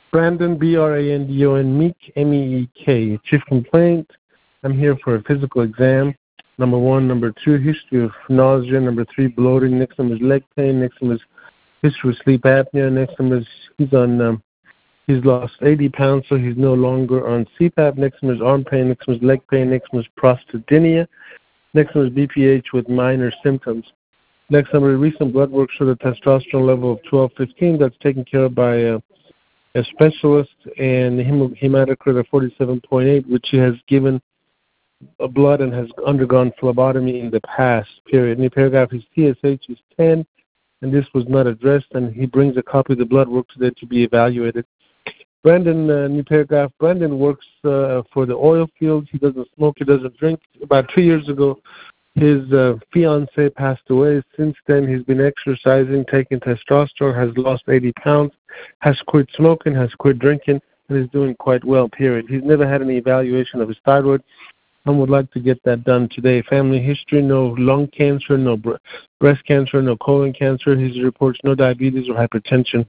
Brandon, Brandon, Meek, Meek. Chief complaint, I'm here for a physical exam. Number 1. Number 2, history of nausea. Number 3, bloating. Next number is leg pain. Next number is history of sleep apnea. Next number is he's lost 80 pounds, so he's no longer on CPAP. Next number is arm pain. Next number is leg pain. Next number is prostatinia. Next number is BPH with minor symptoms. Next number, recent blood work showed a testosterone level of 12-15. That's taken care of by a specialist, and hematocrit of 47.8, which he has given a blood and has undergone phlebotomy in the past, period. New paragraph, his TSH is 10, and this was not addressed, and he brings a copy of the blood work today to be evaluated. Brandon, new paragraph, Brandon works for the oil fields. He doesn't smoke, he doesn't drink. About 2 years ago, his fiancée passed away. Since then, he's been exercising, taking testosterone, has lost 80 pounds, has quit smoking, has quit drinking, and is doing quite well, period. He's never had any evaluation of his thyroid and would like to get that done today. Family history, no lung cancer, no breast cancer, no colon cancer. His reports no diabetes or hypertension.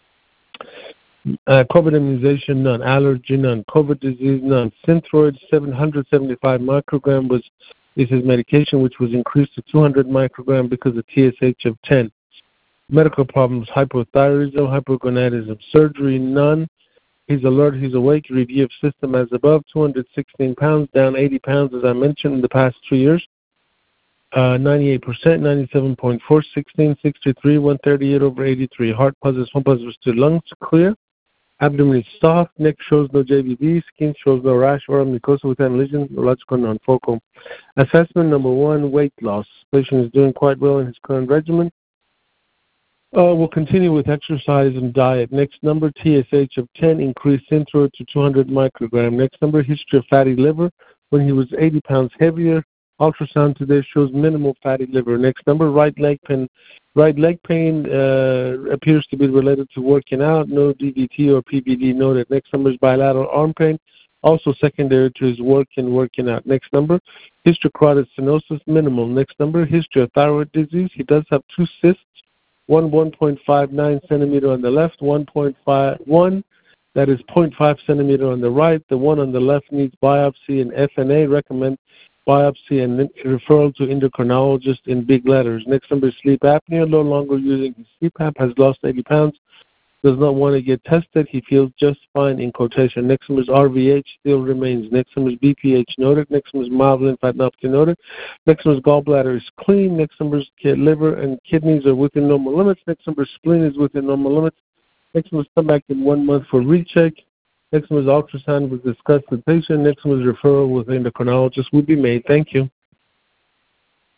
COVID immunization, none. Allergy, none. COVID disease, none. Synthroid, 775 microgram is his medication, which was increased to 200 microgram because of TSH of 10. Medical problems, hypothyroidism, hypogonadism. Surgery, none. He's alert, he's awake. Review of system as above, 216 pounds, down 80 pounds, as I mentioned, in the past 2 years. 98%, 97.4, 16, 63, 138 over 83. Heart positives, home positives to lungs, clear. Abdomen is soft, neck shows no JVD, skin shows no rash or mucosa without lesion, neurological non-focal. Assessment number 1, weight loss. Patient is doing quite well in his current regimen. We'll continue with exercise and diet. Next number, TSH of 10, increased Synthroid to 200 microgram. Next number, history of fatty liver. When he was 80 pounds heavier, ultrasound today shows minimal fatty liver. Next number, right leg pain. Right leg pain appears to be related to working out. No DVT or PVD noted. Next number is bilateral arm pain, also secondary to his working out. Next number, history of carotid stenosis, minimal. Next number, history of thyroid disease. He does have 2 cysts, one 1.59 centimeter on the left, 1.51, that is 0.5 centimeter on the right. The one on the left needs biopsy, and FNA recommend biopsy and referral to endocrinologist in big letters. Next number is sleep apnea, no longer using his CPAP, has lost 80 pounds, does not want to get tested. He feels just fine in quotation. Next number is RVH, still remains. Next number is BPH noted. Next number is mild lymphadenopathy noted. Next number is gallbladder is clean. Next number is liver and kidneys are within normal limits. Next number is spleen is within normal limits. Next number is come back in 1 month for recheck. Next one is ultrasound was discussed with patient. Next one is referral with endocrinologist would be made. Thank you.